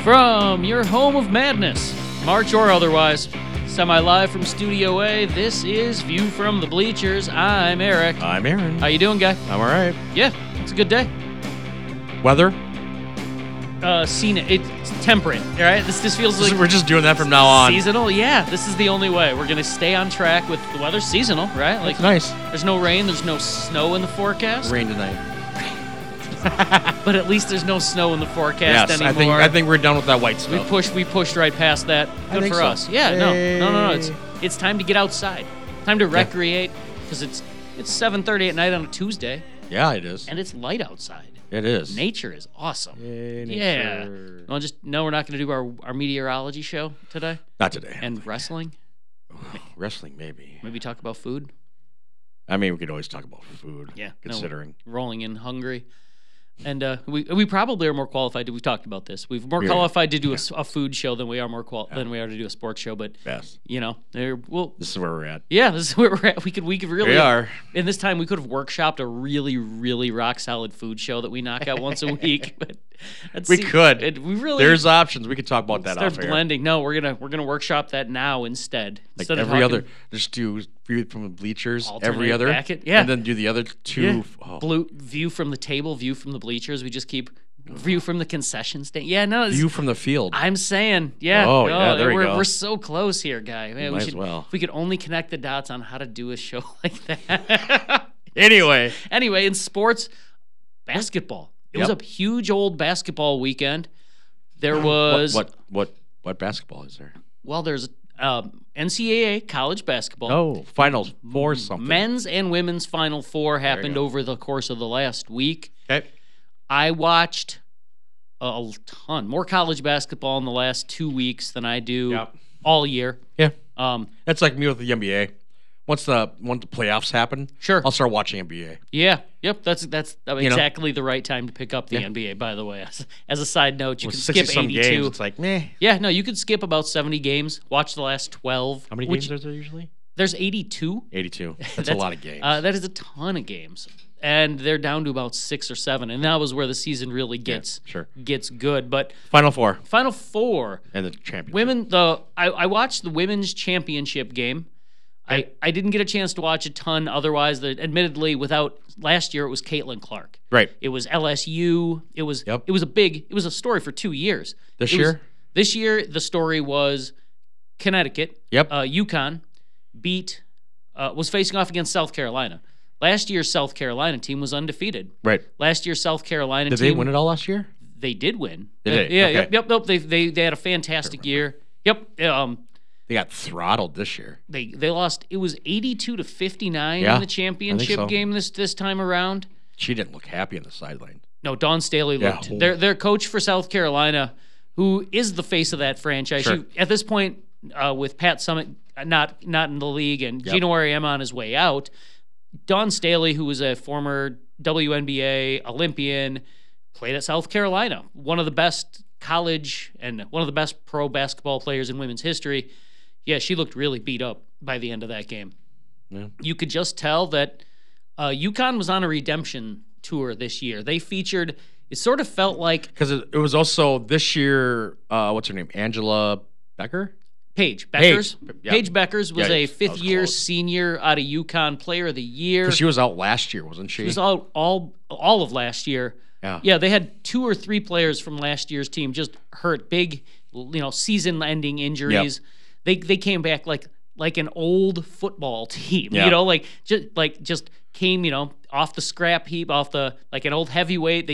From your home of madness, March or otherwise, semi-live from Studio A, this is View from the Bleachers. I'm Eric. I'm Aaron. How you doing, guy? I'm all right. Yeah, it's a good day. Weather? It's temperate, all right? This feels like... We're just doing that from now on. Seasonal? Yeah, this is the only way. We're going to stay on track with the weather. Seasonal, right? Like, nice. There's no rain, there's no snow in the forecast. Rain tonight. But at least there's no snow in the forecast anymore. Yes, I think we're done with that white snow. We pushed right past that. Good for us. Yeah, no. It's time to get outside. Time to recreate because it's 7:30 at night on a Tuesday. Yeah, it is. And it's light outside. It is. Nature is awesome. Yay, nature. Yeah. Well, we're not going to do our meteorology show today. Not today. And wrestling. Wrestling, maybe. Maybe talk about food. I mean, we could always talk about food. Yeah. Considering rolling in hungry. And we probably are more qualified. We've talked about this. We're more qualified to do a food show than we are than we are to do a sports show. But yes, this is where we're at. Yeah, this is where we're at. We could really. We are. And this time we could have workshopped a really, really rock solid food show that we knock out once a week. But we could. There's options. We could talk about that. Start blending. No, we're gonna workshop that now instead. Like every other, just do View from the Bleachers. Every other, yeah, and then do the other two. Yeah. View from the table, View from the Bleachers. We just keep View from the concession stand. Yeah, no. View from the field. I'm saying, yeah. Oh, yeah, there we go. We're so close here, guy. Man, Might as well. If we could only connect the dots on how to do a show like that. Anyway, in sports, basketball. It was a huge old basketball weekend. There was what basketball is there? Well, there's NCAA college basketball. Oh, Finals Four something. Men's and women's Final Four happened over the course of the last week. Okay. I watched a ton more college basketball in the last 2 weeks than I do all year. Yeah. That's like me with the NBA. Once the playoffs happen, sure, I'll start watching NBA. Yeah, yep, that's exactly the right time to pick up the NBA. By the way, as a side note, you can skip 82. Games, it's like meh. Yeah, no, you could skip about 70 games. Watch the last 12. How many games are there usually? There's 82. 82. That's a lot of games. That is a ton of games, and they're down to about 6 or 7, and that was where the season really gets good. But Final Four, and the championship. Women. I watched the women's championship game. I didn't get a chance to watch a ton otherwise. Admittedly, without last year, it was Caitlin Clark. Right. It was LSU. It was a story for 2 years. This year, the story was Connecticut. Yep. UConn was facing off against South Carolina. Last year's South Carolina team was undefeated. Right. Last year's South Carolina team. Did they win it all last year? They did win. Did they? Yeah. Okay. Yep. They had a fantastic year. Yep. They got throttled this year. They lost. It was 82-59 in the championship game this time around. She didn't look happy on the sideline. No, Dawn Staley looked. Their coach for South Carolina, who is the face of that franchise. Sure. She, at this point, with Pat Summitt not in the league and Gino Auriemma on his way out, Dawn Staley, who was a former WNBA Olympian, played at South Carolina, one of the best college and one of the best pro basketball players in women's history. Yeah, she looked really beat up by the end of that game. Yeah. You could just tell that UConn was on a redemption tour this year. They featured, it sort of felt like... Because it was also this year, what's her name, Angela Becker? Paige Beckers. Yep. Paige Beckers was a fifth-year senior out of UConn Player of the Year. Because she was out last year, wasn't she? She was out all of last year. Yeah, they had 2 or 3 players from last year's team just hurt, big, season-ending injuries. Yep. They came back like an old football team, just came off the scrap heap, off the like an old heavyweight.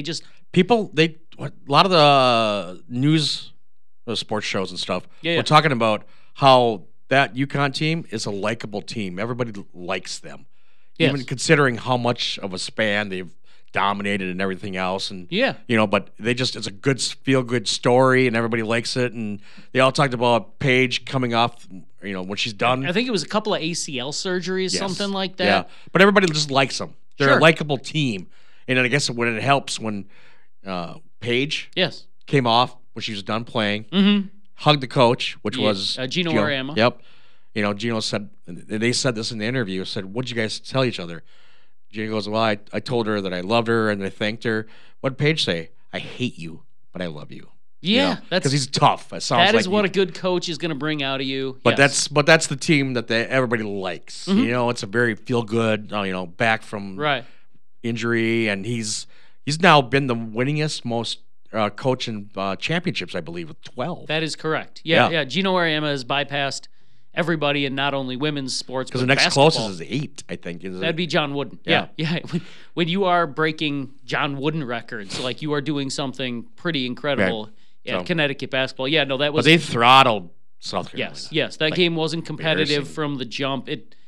A lot of the news, sports shows and stuff. We're talking about how that UConn team is a likable team. Everybody likes them, even considering how much of a span they've dominated and everything else, and but it's a good feel-good story and everybody likes it, and they all talked about Paige coming off when she's done. I think it was a couple of ACL surgeries, something like that. Yeah, but everybody just likes them. They're a likable team, and I guess when it helps when Paige came off when she was done playing, hugged the coach, which was Gino Auriemma. Yep. Gino said, they said this in the interview, said, "What'd you guys tell each other?" Gino goes, "Well, I told her that I loved her and I thanked her." What'd Paige say? "I hate you, but I love you." Yeah, because he's tough. It sounds that like is what a good coach is going to bring out of you. But yes. that's the team that everybody likes. It's a very feel good. Back from injury, and he's now been the winningest most coach in championships, I believe, with 12. That is correct. Yeah. Gino Auriemma has bypassed everybody in not only women's sports, because the next closest is 8, I think. That'd be John Wooden. Yeah. When you are breaking John Wooden records, like you are doing something pretty incredible at Connecticut basketball. Yeah, no, that was. But they throttled South Carolina. Yes, that game wasn't competitive from the jump.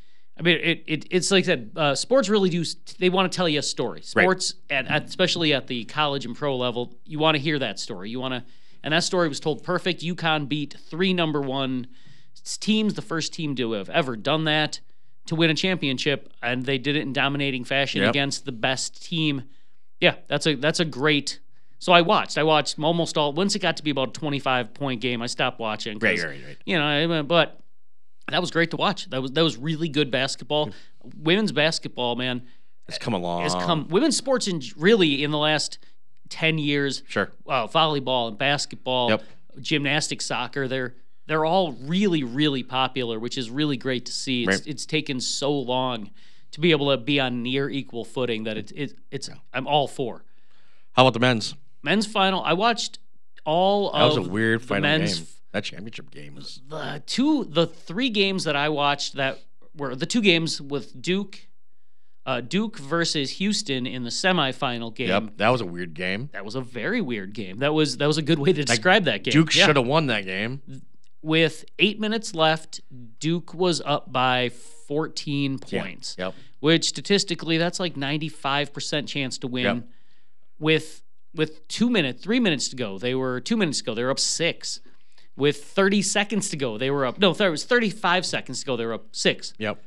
It's like I said, sports really do. They want to tell you a story. Sports, and especially at the college and pro level, you want to hear that story. And that story was told perfect. UConn beat 3 number 1 teams, the first team to have ever done that, to win a championship, and they did it in dominating fashion against the best team. Yeah, that's a great. So I watched almost all. Once it got to be about a 25-point game, I stopped watching. Right. But that was great to watch. That was really good basketball. Women's basketball, man, has come along. Women's sports really in the last 10 years. Sure. Volleyball and basketball, gymnastics, soccer. They're all really, really popular, which is really great to see. It's taken so long to be able to be on near equal footing that I'm all for. How about the men's? Men's final. I watched all of. That was a weird final game. That championship game was the 3 games that I watched that were the 2 games with Duke versus Houston in the semifinal game. Yep, that was a weird game. That was a very weird game. That was a good way to describe that game. Duke should have won that game. With 8 minutes left, Duke was up by 14 points. Yep. Which statistically, that's like 95% chance to win. With 3 minutes to go, they were 2 minutes ago. They were up 6. With 30 seconds to go, they were up. No, it was 35 seconds to go. They were up 6. Yep.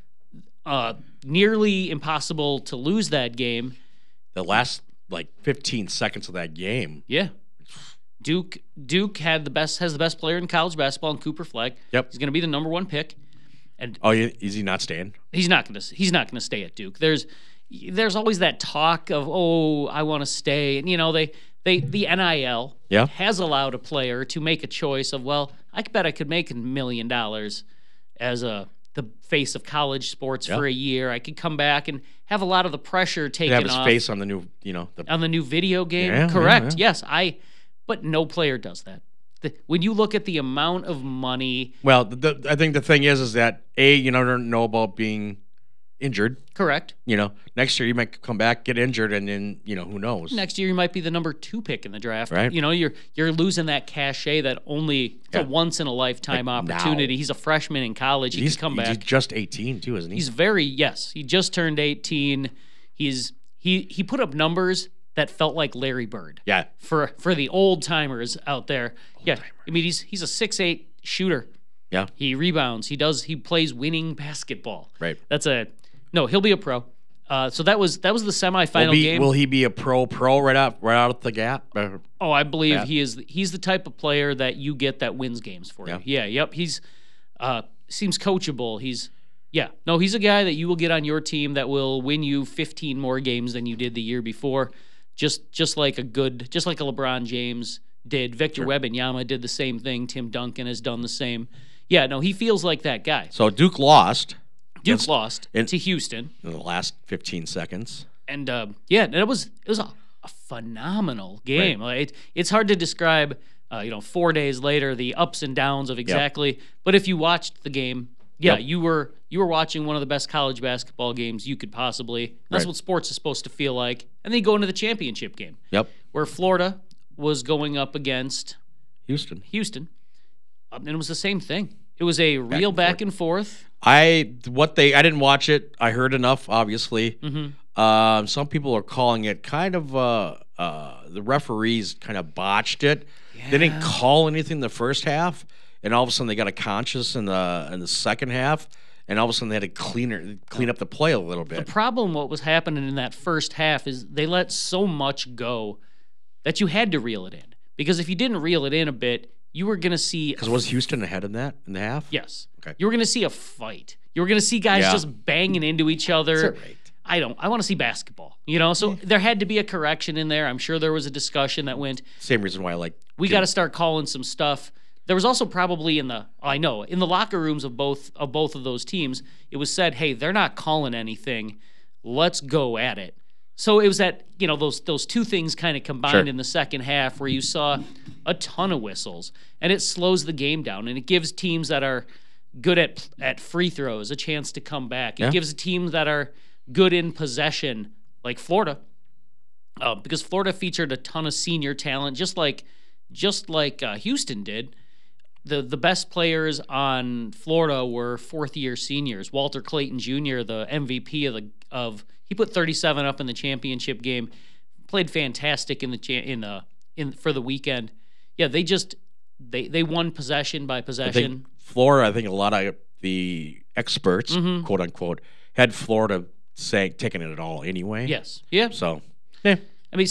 Nearly impossible to lose that game. The last 15 seconds of that game. Yeah. Duke has the best player in college basketball in Cooper Flag. Yep. He's going to be the number 1 pick. And is he not staying? He's not going to stay at Duke. There's always that talk of, I want to stay, and the NIL has allowed a player to make a choice of, I bet I could make $1 million as the face of college sports for a year. I could come back and have a lot of the pressure taken off. Have his face on the new, on the new video game. Yeah, correct. Yeah. Yes, but no player does that. When you look at the amount of money. Well, I think the thing is that you don't know about being injured. Correct. Next year you might come back, get injured, and then who knows. Next year you might be the number 2 pick in the draft. Right. You're losing that cachet that it's a once in a lifetime opportunity. He's a freshman in college. He can come back. He's just 18 too, isn't he? He just turned 18. He put up numbers that felt like Larry Bird. Yeah. For the old timers out there. He's a 6'8" shooter. Yeah. He rebounds. He plays winning basketball. Right. He'll be a pro. So that was the semifinal game. Will he be a pro right out the gap? I believe he is. He's the type of player that you get that wins games for you. Yeah. Yep. He's seems coachable. He's a guy that you will get on your team that will win you 15 more games than you did the year before. Just like a LeBron James did. Victor Wembanyama did the same thing. Tim Duncan has done the same. Yeah, no, he feels like that guy. So Duke lost. Duke lost to Houston in the last 15 seconds. And it was a phenomenal game. Right. It's hard to describe. 4 days later, the ups and downs of exactly. Yep. But if you watched the game, you were watching one of the best college basketball games you could possibly. That's what sports is supposed to feel like. And then you go into the championship game. Yep. Where Florida was going up against Houston. And it was the same thing. It was a real back and forth. I didn't watch it. I heard enough, obviously. Mm-hmm. Some people are calling it kind of the referees kind of botched it. Yeah. They didn't call anything the first half, and all of a sudden they got a conscious in the second half, and all of a sudden they had to clean up the play a little bit. The problem, what was happening in that first half, is they let so much go that you had to reel it in. Because if you didn't reel it in a bit, you were going to see... Because was Houston ahead in that in the half? Yes. Okay. You were going to see a fight. You were going to see guys just banging into each other. That's all right. I want to see basketball, So there had to be a correction in there. I'm sure there was a discussion that went. Same reason why I like. We got to start calling some stuff. There was also probably in the locker rooms of both of those teams, it was said, hey, they're not calling anything. Let's go at it. So it was that, those two things kind of combined in the second half where you saw a ton of whistles, and it slows the game down, and it gives teams that are good at free throws a chance to come back. It gives teams that are good in possession, like Florida, because Florida featured a ton of senior talent, just like Houston did. The best players on Florida were fourth-year seniors. Walter Clayton Jr., the MVP he put 37 up in the championship game, played fantastic for the weekend. Yeah, they won possession by possession. Florida, I think a lot of the experts, quote unquote, had Florida taking it at all anyway. Yes. Yeah. So, yeah. I mean,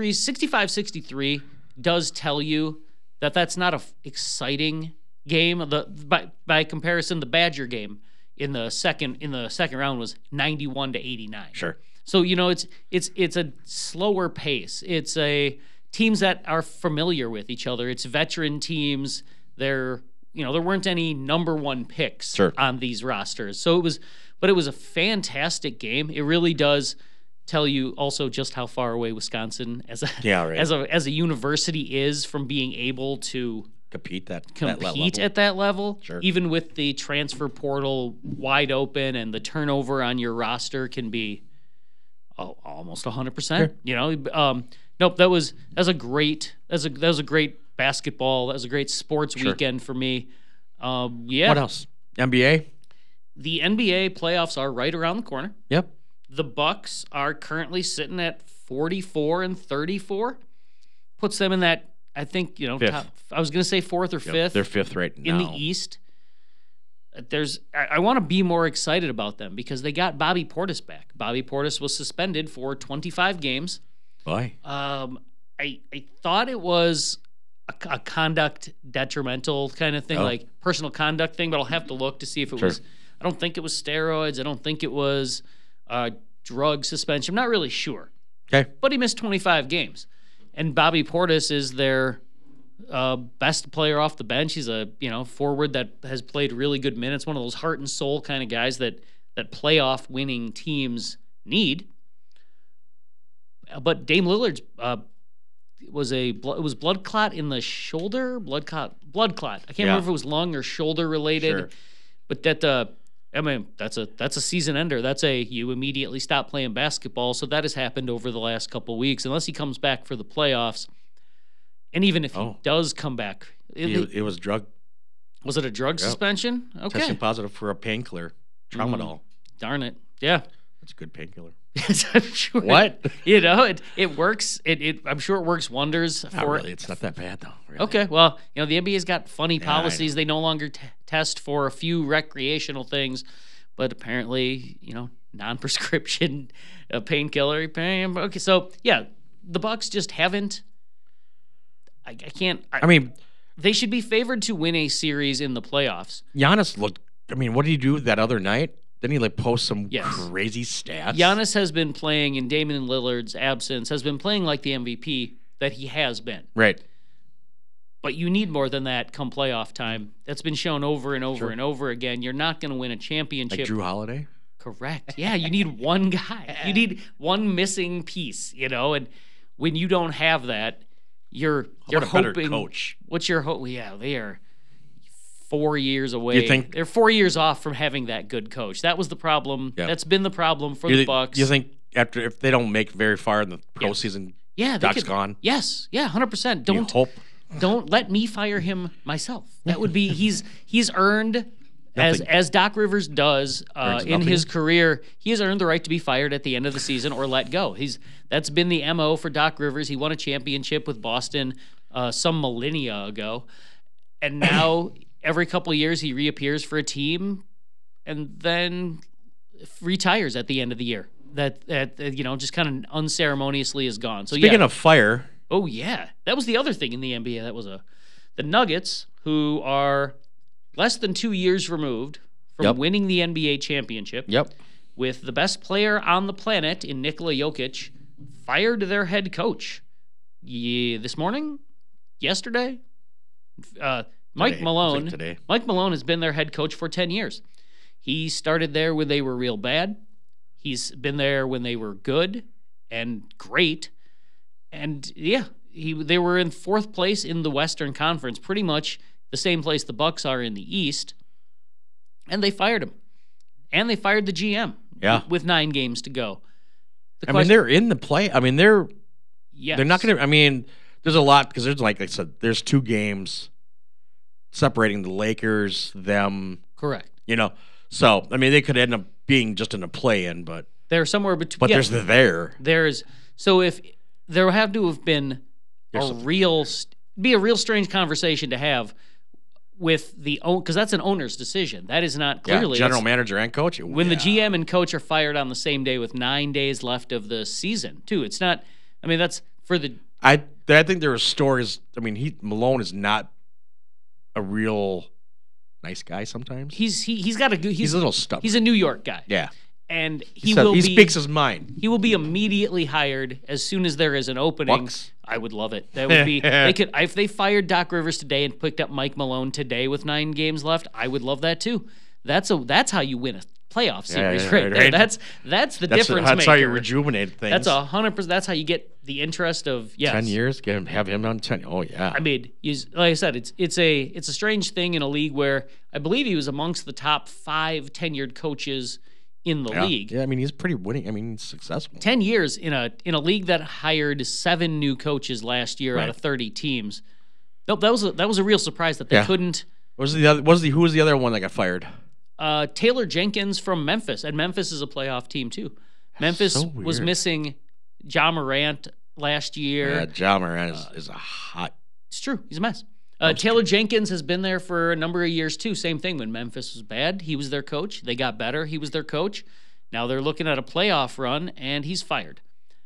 65-63 does tell you that that's not a exciting game. By comparison, the Badger game in the second round was 91-89. Sure. So it's a slower pace. It's teams that are familiar with each other. It's veteran teams. There weren't any number one picks on these rosters. So it was a fantastic game. It really does tell you also just how far away Wisconsin as a university is from being able to compete at that level. Sure. Even with the transfer portal wide open and the turnover on your roster can be almost 100%. Nope, that was a great basketball. That was a great sports weekend for me. What else? NBA? The NBA playoffs are right around the corner. Yep. The Bucks are currently sitting at 44-34. Puts them in that, I think, top, I was going to say fourth or fifth. They're fifth right now. In the East. I want to be more excited about them because they got Bobby Portis back. Bobby Portis was suspended for 25 games. Why? I thought it was a conduct detrimental kind of thing, like personal conduct thing, but I'll have to look to see if it was. I don't think it was steroids. I don't think it was drug suspension. I'm not really sure. Okay. But he missed 25 games. And Bobby Portis is their best player off the bench. He's a forward that has played really good minutes, one of those heart and soul kind of guys that playoff winning teams need. But Dame Lillard's was blood clot in the shoulder, blood clot. I can't remember if it was lung or shoulder related. Sure. But that's a season ender. You immediately stop playing basketball. So that has happened over the last couple of weeks, unless he comes back for the playoffs. And even if he does come back, it was drug. Was it a drug suspension? Okay. Testing positive for a painkiller, tramadol. Darn it! Yeah, that's a good painkiller. I'm sure. What? It works. I'm sure it works wonders. Not really. It's not that bad though. Really. Okay. Well, the NBA's got funny policies. They no longer test for a few recreational things, but apparently, non-prescription painkiller. Okay. So yeah, the Bucks just haven't. I can't. They should be favored to win a series in the playoffs. Giannis looked. What did he do that other night? Didn't he post some crazy stats? Giannis has been playing in Damian Lillard's absence, has been playing like the MVP that he has been. Right. But you need more than that come playoff time. That's been shown over and over and over again. You're not going to win a championship. Like Drew Holiday? Correct. Yeah, you need one guy. You need one missing piece, and when you don't have that, you're hoping. Better coach. What's your hope? Yeah, they are 4 years away. You think they're 4 years off from having that good coach? That was the problem. Yeah. That's been the problem for the Bucks. You think if they don't make very far in the postseason, Doc's gone? Yes, 100%. Don't let me fire him myself. That would be he's earned. As Doc Rivers does in his career, he has earned the right to be fired at the end of the season or let go. That's been the MO for Doc Rivers. He won a championship with Boston some millennia ago, and now every couple of years he reappears for a team and then retires at the end of the year. That just kind of unceremoniously is gone. So speaking of fire, oh yeah, that was the other thing in the NBA. That was the Nuggets, who are less than 2 years removed from winning the NBA championship. Yep. with the best player on the planet in Nikola Jokic, fired their head coach. This morning? Yesterday? Mike Malone. Today. Mike Malone has been their head coach for 10 years. He started there when they were real bad. He's been there when they were good and great. And yeah, they were in 4th place in the Western Conference, pretty much the same place the Bucks are in the East. And they fired him. And they fired the GM with 9 games to go. They're in the play. They're not going to. There's a lot because there's, like I said, there's 2 games separating the Lakers, them. Correct. So, they could end up being just in a play-in, but. They're somewhere between. But there's the there. So if there have to have been a real strange conversation to have with because that's an owner's decision. That is not clearly general manager and coach. When the GM and coach are fired on the same day with 9 days left of the season, too. It's not. That's for the. I think there are stories. Malone is not a real nice guy. Sometimes he's a little stubborn. He's a New York guy. Yeah. And he speaks his mind. He will be immediately hired as soon as there is an opening. Bucks. I would love it. That would be if they fired Doc Rivers today and picked up Mike Malone today with 9 games left. I would love that too. That's how you win a playoff series right there. That's the difference. That's how you rejuvenate things. That's 100%. That's how you get the interest of 10 years. Have him on 10. Oh yeah. Like I said, it's a strange thing in a league where I believe he was amongst the top 5 tenured coaches in the league. Yeah, he's pretty winning. He's successful. 10 years in a league that hired 7 new coaches last year out of 30 teams. Nope, that was a real surprise that they couldn't. Who was the other one that got fired? Taylor Jenkins from Memphis, and Memphis is a playoff team too. Memphis was missing Ja Morant last year. Yeah, Ja Morant is a hot. It's true. He's a mess. Taylor Jenkins has been there for a number of years, too. Same thing. When Memphis was bad, he was their coach. They got better. He was their coach. Now they're looking at a playoff run, and he's fired.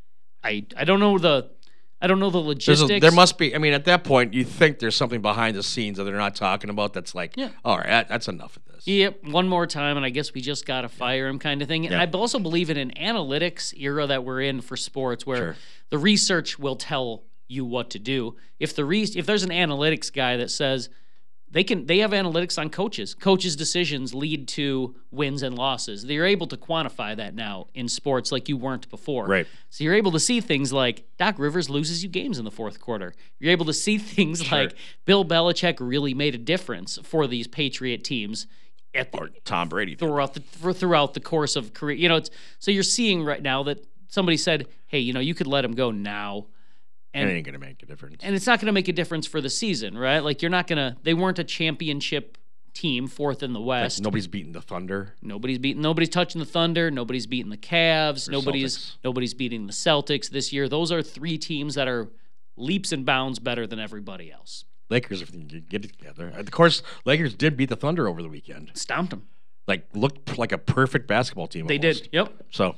I don't know the logistics. There must be. At that point, you think there's something behind the scenes that they're not talking about that's like, all right, that's enough of this. Yep, one more time, and I guess we just got to fire him kind of thing. And I also believe in an analytics era that we're in for sports where the research will tell you what to do. If there's an analytics guy that says they have analytics on coaches' decisions lead to wins and losses. They're able to quantify that now in sports like you weren't before. Right. So you're able to see things like Doc Rivers loses you games in the 4th quarter. You're able to see things like Bill Belichick really made a difference for these Patriot teams or Tom Brady throughout the course of career. So you're seeing right now that somebody said, "Hey, you could let him go now." And it ain't going to make a difference. And it's not going to make a difference for the season, right? Like they weren't a championship team, 4th in the West. Like nobody's beating the Thunder. Nobody's touching the Thunder. Nobody's beating the Cavs. Nobody's beating the Celtics this year. Those are 3 teams that are leaps and bounds better than everybody else. Lakers, if you get it together. Of course, Lakers did beat the Thunder over the weekend. Stomped them. Looked like a perfect basketball team. They did. Yep. So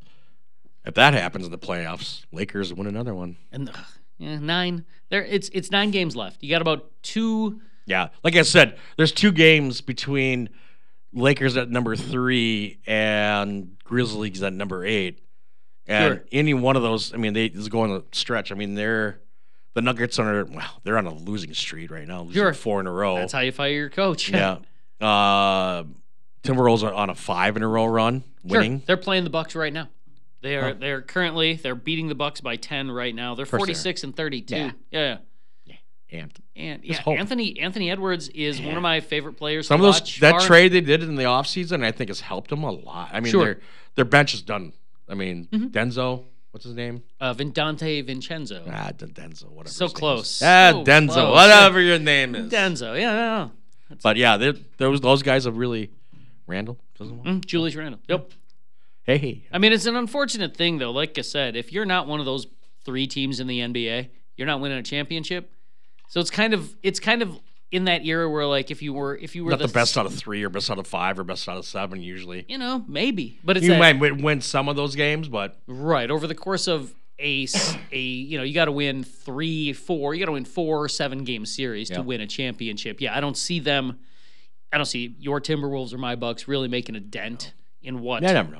if that happens in the playoffs, Lakers win another one. And 9. It's 9 games left. You got about 2. Yeah, like I said, there's 2 games between Lakers at number 3 and Grizzlies at number 8, and any one of those, they is going to stretch. The Nuggets they're on a losing streak right now, losing 4 in a row. That's how you fire your coach. Yeah. Timberwolves are on a 5 in a row run, winning. They're playing the Bucks right now. They're currently beating the Bucks by 10 right now. They're 46 and 32. Yeah. Anthony Edwards is one of my favorite players. Some of those trade they did in the offseason, I think has helped them a lot. Their bench is done. Denzo, what's his name? Dante Vincenzo. Denzo, whatever. So close. Denzo, close. Whatever your name is. Denzo, yeah. But yeah, those guys have really Randall. Julius Randle. Yep. Hey. It's an unfortunate thing though. Like I said, if you're not one of those 3 teams in the NBA, you're not winning a championship. So it's kind of in that era where like if you were not the best out of 3 or best out of 5 or best out of 7 usually. Maybe, but you might win some of those games, but right over the course of you got to win 3, 4. You got to win 4 or 7 game series to win a championship. Yeah, I don't see your Timberwolves or my Bucks really making a dent in what. I never know.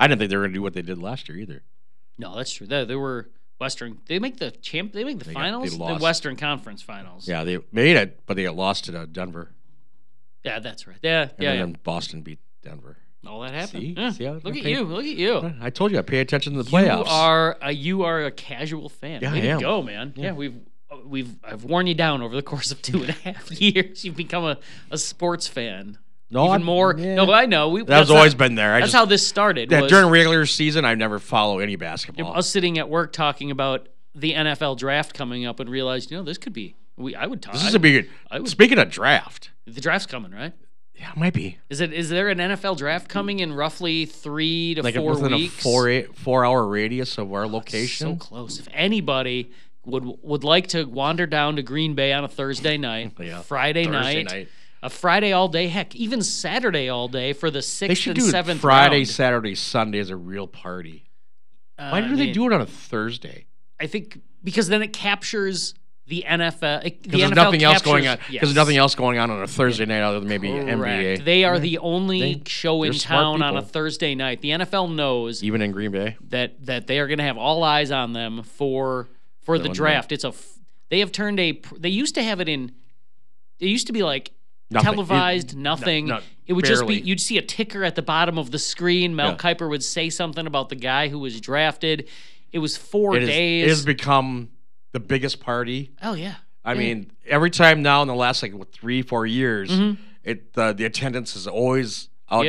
I didn't think they were going to do what they did last year either. No, that's true. They were Western. They make the finals. The Western Conference Finals. Yeah, they made it, but they got lost to Denver. Yeah, that's right. Yeah, and then Boston beat Denver. All that happened. See? Yeah. See Look at you. Look at you. I told you I pay attention to the playoffs. You are a casual fan. Yeah, Way I am. To go, man. Yeah, I've worn you down over the course of 2.5 years. You've become a sports fan. No, more. Yeah. No, I know. That's always been there. That's how this started. During regular season, I never follow any basketball. Us sitting at work talking about the NFL draft coming up and realized, this could be. I would talk. This is a big. Speaking of draft, the draft's coming, right? Yeah, it might be. Is there an NFL draft coming in roughly 3 to 4 within weeks? A 4-hour radius of our location. So close. If anybody would like to wander down to Green Bay on a Thursday night, Friday night, a Friday all day, heck, even Saturday all day for the 6th and 7th round. Friday, Saturday, Sunday is a real party. Why do they do it on a Thursday? I think because then it captures the NFL. Because there's nothing else going on. Because there's nothing else going on a Thursday night other than maybe NBA. They are the only show in town on a Thursday night. The NFL knows, even in Green Bay, that they are going to have all eyes on them for the draft. They have turned They used to have it in. It used to be like televised, nothing. It would just be, you'd see a ticker at the bottom of the screen. Mel Kiper would say something about the guy who was drafted. It was 4 days. It has become the biggest party. Oh, yeah. I mean, every time now in the last 3-4 years, the attendance is always out,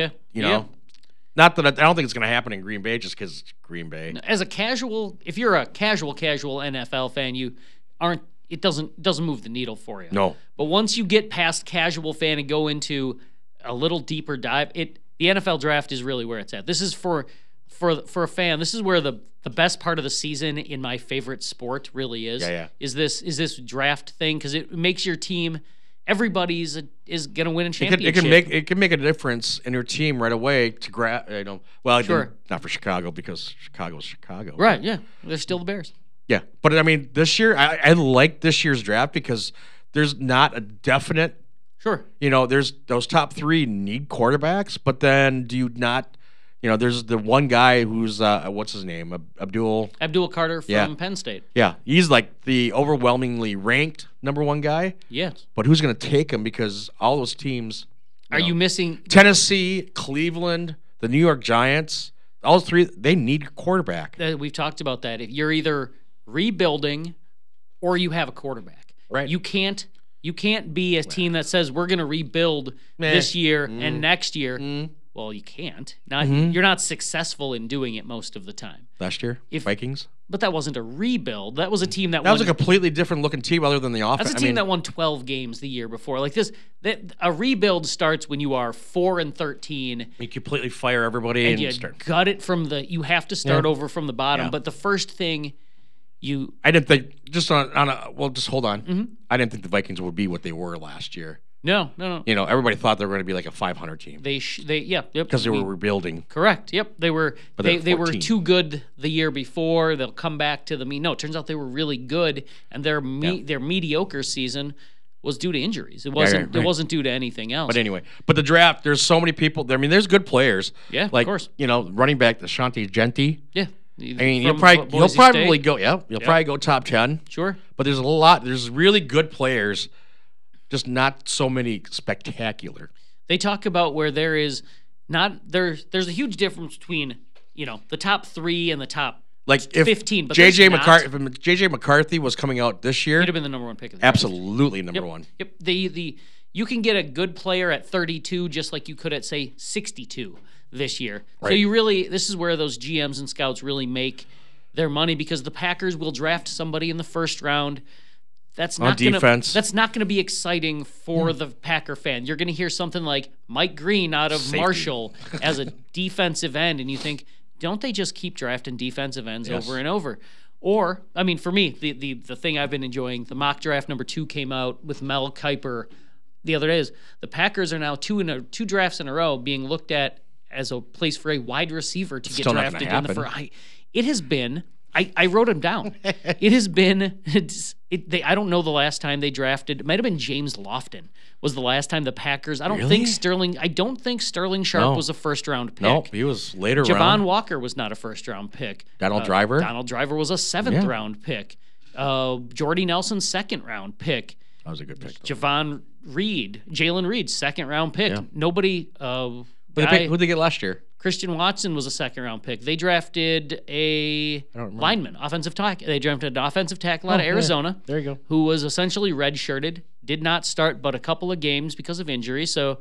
Not that I don't think it's going to happen in Green Bay just because it's Green Bay. As a casual, if you're a casual NFL fan, you aren't. It doesn't move the needle for you. No. But once you get past casual fan and go into a little deeper dive, the NFL draft is really where it's at. This is for a fan. This is where the best part of the season in my favorite sport really is. Yeah. Is this draft thing because it makes your team. Everybody is going to win a championship. It can make a difference in your team right away to grab. Sure. Not for Chicago because Chicago's Chicago. Right. Yeah. They're still the Bears. Yeah, but I mean, this year I like this year's draft because there's not a definite. Sure. There's those top 3 need quarterbacks, but then do you not? There's the one guy who's what's his name? Abdul Carter from Penn State. Yeah, he's like the overwhelmingly ranked #1 guy. Yes. But who's going to take him? Because all those teams. Are you missing Tennessee, Cleveland, the New York Giants? All 3, they need a quarterback. We've talked about that. If you're either rebuilding or you have a quarterback, right? You can't be a team that says we're going to rebuild this year and next year. Well, you can't. You're not successful in doing it most of the time. Last year, Vikings. But that wasn't a rebuild. That was a team that was a completely different looking team other than the offense. That's a team that won 12 games the year before. Like this, a rebuild starts when you are 4-13. You completely fire everybody and you gut it from the. You have to start over from the bottom. Yeah. But the first thing. I didn't think just just hold on. I didn't think the Vikings would be what they were last year. No. Everybody thought they were going to be like a 500 team. Because they were rebuilding. Correct. Yep, they were. But they were too good the year before. They'll come back to the mean. No, it turns out they were really good, and their mediocre season was due to injuries. It wasn't. It wasn't due to anything else. But anyway, the draft. There's so many people. I mean, there's good players. Yeah, of course. Running back Ashante Genty. Yeah. I mean, you'll probably go. Yeah, you'll probably go top 10. Sure. But there's a lot. There's really good players, just not so many spectacular. They talk about where there is not there. There's a huge difference between the top 3 and the top 15. But JJ McCarthy was coming out this year, he'd have been the #1 pick of the draft. Absolutely number one. Yep. You can get a good player at 32 just like you could at say 62 this year. Right. So this is where those GMs and scouts really make their money because the Packers will draft somebody in the first round. That's not going to be exciting for the Packer fan. You're going to hear something like Mike Green out of Safety. Marshall as a defensive end, and you think, don't they just keep drafting defensive ends over and over? Or, I mean, for me, the thing I've been enjoying, the mock draft #2 came out with Mel Kiper the other day. Is the Packers are now 2 drafts in a row being looked at as a place for a wide receiver to get drafted in the first. It has been I wrote them down. It has been. I don't know the last time they drafted. It might have been James Lofton was the last time the Packers. I don't think Sterling. I don't think Sterling Sharp was a first round pick. No, he was later. Javon Walker was not a first round pick. Donald Driver. Donald Driver was a seventh round pick. Jordy Nelson, second round pick. That was a good pick. Jalen Reed, second round pick. Yeah. Nobody. Who'd they get last year? Christian Watson was a second round pick. They drafted a lineman, offensive tackle. They drafted an offensive tackle out of Arizona. There you go. Who was essentially redshirted, did not start but a couple of games because of injury. So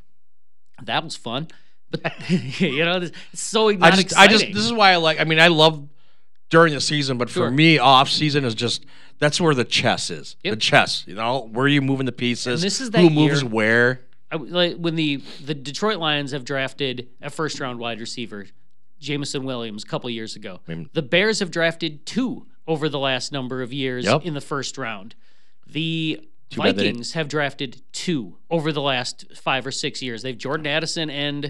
that was fun. But it's so not exciting. This is why I love during the season, but for me, off season is just that's where the chess is. Yep. The chess, where are you moving the pieces? And this is that who moves where. When the Detroit Lions have drafted a first-round wide receiver, Jameson Williams, a couple of years ago. The Bears have drafted 2 over the last number of years in the first round. The Vikings have drafted 2 over the last 5 or 6 years. They've Jordan Addison and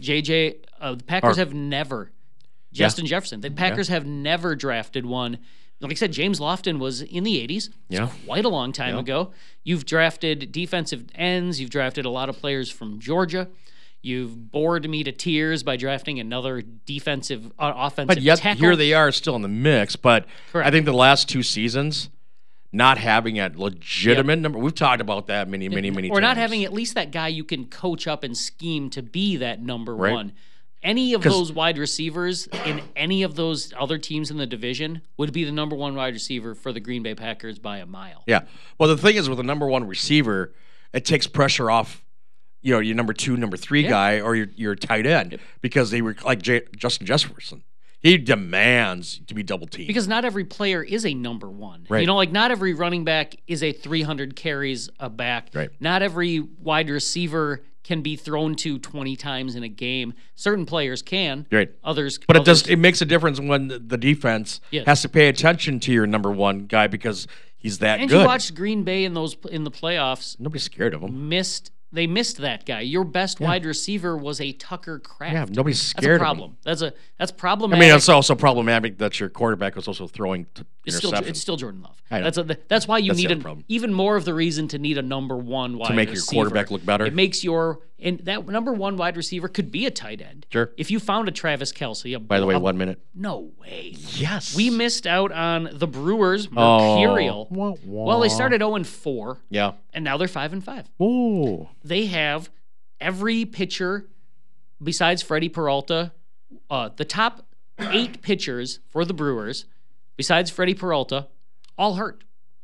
JJ. The Packers have never. Justin Jefferson. The Packers have never drafted one. Like I said, James Lofton was in the 80s. It's quite a long time ago. You've drafted defensive ends. You've drafted a lot of players from Georgia. You've bored me to tears by drafting another offensive but yet, tackle. Here they are still in the mix. But Correct. I think the last 2 seasons, not having a legitimate number. We've talked about that many times. Or not having at least that guy you can coach up and scheme to be that number one. Any of those wide receivers in any of those other teams in the division would be the number 1 wide receiver for the Green Bay Packers by a mile. Yeah. Well, the thing is, with the number 1 receiver, it takes pressure off, your number 2, number 3 guy or your tight end because they were like Justin Jefferson. He demands to be double teamed. Because not every player is a number 1. Right. Not every running back is a 300 carries a back. Right. Not every wide receiver can be thrown to 20 times in a game. Certain players can. Right. Others. But it makes a difference when the defense has to pay attention to your number 1 guy because he's that and good. And you watched Green Bay in the playoffs. Nobody's scared of him. They missed that guy. Your best wide receiver was a Tucker Kraft. Yeah, nobody's scared of him. That's problematic. I mean, it's also problematic that your quarterback was also throwing interceptions. It's still Jordan Love. That's why you need even more of the reason to need a number 1 wide receiver. To make your quarterback look better. It makes and that number 1 wide receiver could be a tight end. Sure. If you found a Travis Kelce. By the way, 1 minute. No way. Yes. We missed out on the Brewers Mercurial. Well, they started 0-4. Yeah. And now they're 5-5. Ooh. They have every pitcher besides Freddie Peralta. The top 8 pitchers for the Brewers, besides Freddie Peralta, all hurt.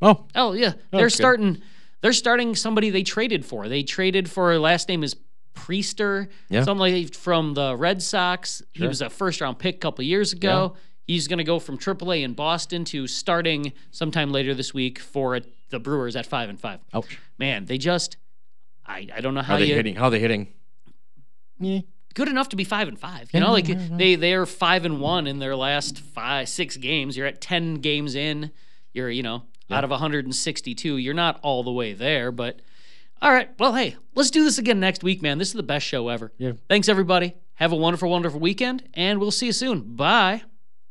Oh yeah. They're starting somebody they traded for. They traded for, last name is Priester, something like from the Red Sox. Sure. He was a first-round pick a couple years ago. Yeah. He's going to go from AAA in Boston to starting sometime later this week for the Brewers at 5-5. Ouch. Man, they just I don't know how How are they hitting? Good enough to be 5-5. They are 5-1 in their last 6 games. You're at 10 games in. You're out of 162. You're not all the way there, but all right. Well, hey, let's do this again next week, man. This is the best show ever. Yeah. Thanks, everybody. Have a wonderful, wonderful weekend, and we'll see you soon. Bye.